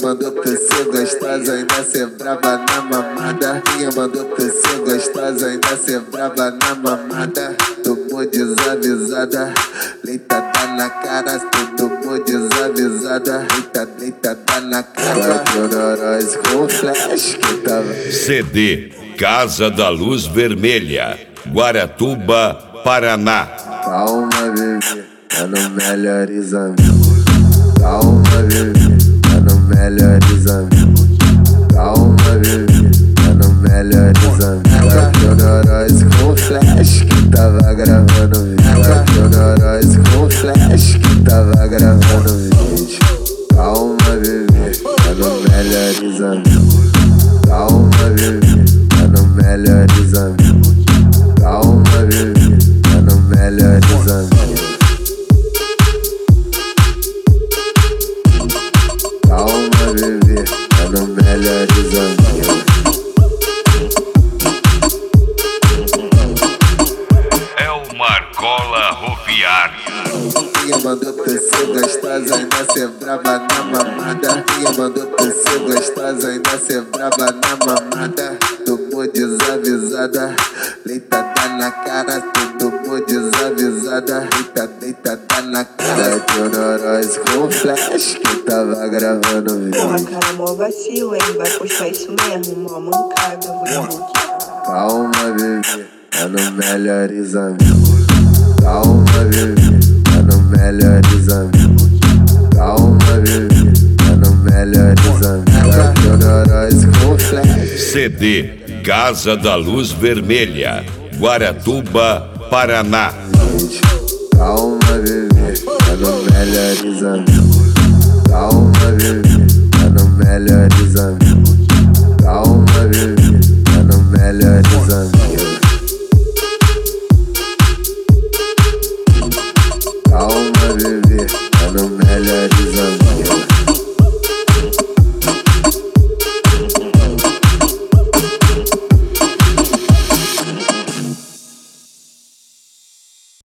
mandou pra ser gostosa, ainda ser braba na mamada. Quem mandou pra ser gostosa, ainda ser braba na mamada. Tomou desavisada, leitada na cara, tomou desavisada, leitada na cara. Nós com flash que tava. CD Casa da Luz Vermelha, Guaratuba, Paraná. Calma, bebê, tá no melhores amigos. Calma, bebê, tá no melhores amigos. Calma, bebê, tá no melhores amigos. Nós com flash que tava gravando vídeo. Nós com flash que tava gravando vídeo. Calma, bebê, tá no melhores amigos. Calma, bebê, tá no melhores amigos. Calma, bebê, tá no melhores amigos. Calma, bebê, tá no melhores amigos. É o Marcola Roviária. Quem mandou pra ser gostosa, ainda ser braba na mamada. Quem mandou pra ser gostosa, ainda ser braba na mamada. Tomou desavisada, leitada na cara. Tomou desavisada, leitada na cara. Nós com flash que tava gravando vídeo. Porra, cara, mó vacilo, hein? Vai postar isso mesmo, mó mancada, vou desbloquear. Calma, bebê, tá no melhores amigos. Calma, bebê, tá no melhores amigos. Calma, bebê, tá no melhores amigos. Nós com flash. CD Casa da Luz Vermelha, Guaratuba, Paraná. Calma, bebê, tá no melhores amigos. Calma, bebê, tá no melhores amigos. Calma, bebê, tá no melhores amigos. Calma, bebê.